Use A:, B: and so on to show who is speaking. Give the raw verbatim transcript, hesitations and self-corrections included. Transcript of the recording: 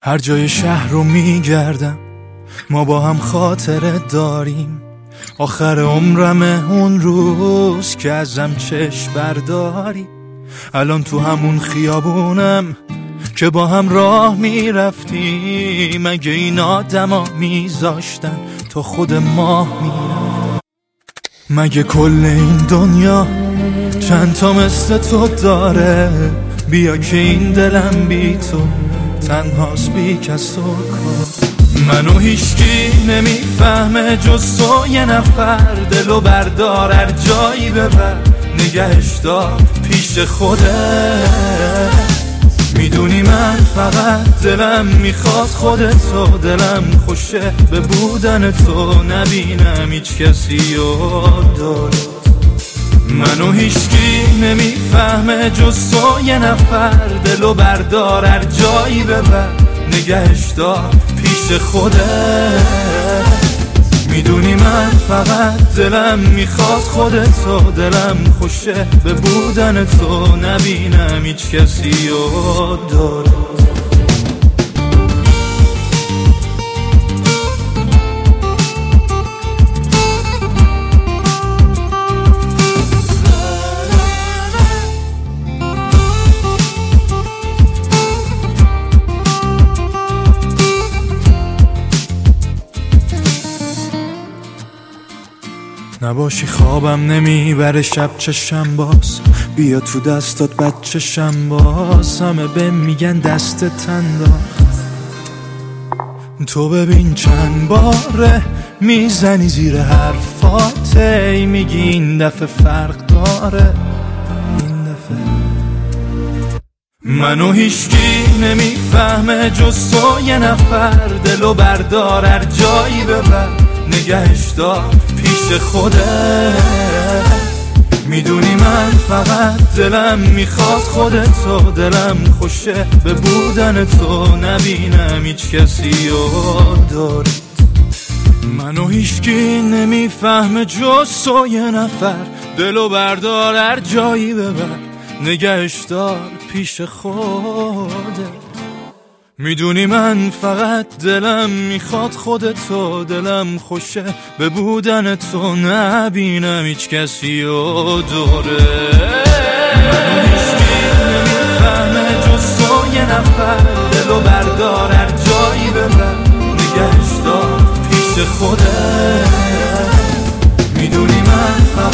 A: هر جای شهر رو میگردم، ما با هم خاطره داریم. آخر عمرمه اون روز که ازم چشم برداری. الان تو همون خیابونم که با هم راه میرفتیم. اگه این آدما میذاشتن تا خود ماه میرفت. مگه کل این دنیا چند تا مثل تو داره؟ بیا که این دلم بی تو تنهاست، بی کس و کار. منو هیچکی نمیفهمه جز تو، یه نفر. دلو بردار هر جایی ببر، نگهش دار پیش خوده. میدونی من فقط دلم میخواد خودتو، دلم خوشه به بودن تو، نبینم هیچ کسی رو دارد. منو هیچکی نمیفهمه جز تو، یه نفر. دلو بردار هر جایی ببر، نگهش دار پیش خوده. میدونی من فقط دلم میخواد خودتو، دلم خوشه به بودن تو، نبینم هیچ کسی رو داره. نباشی خوابم نمیبره شب چشم باز، بیا تو دستات بچشم باز. همه به میگن دستت انداخت، تو ببین چند باره میزنی زیر حرفاته. میگی این دفعه فرق داره، این دفعه. منو هیچکی نمیفهمه جز تو، یه نفر. دلو بردار هر جایی ببر، نگهش دار پیش خوده. میدونی من فقط دلم میخواد خودتو، دلم خوشه به بودن تو، نبینم هیچ کسی رو داره. منو هیچکی نمیفهمه جز تو، یه نفر. دلو بردار هر جایی ببر، نگهش دار پیش خوده. میدونی من فقط دلم میخواد خودتو، دلم خوشه به بودن تو، نبینم هیچ کسی رو دوره. منو هیچکی نمیفهمه جز تو، یه نفر. دلو بردار هر جایی ببر، نگهش دار پیش خوده. میدونی من فقط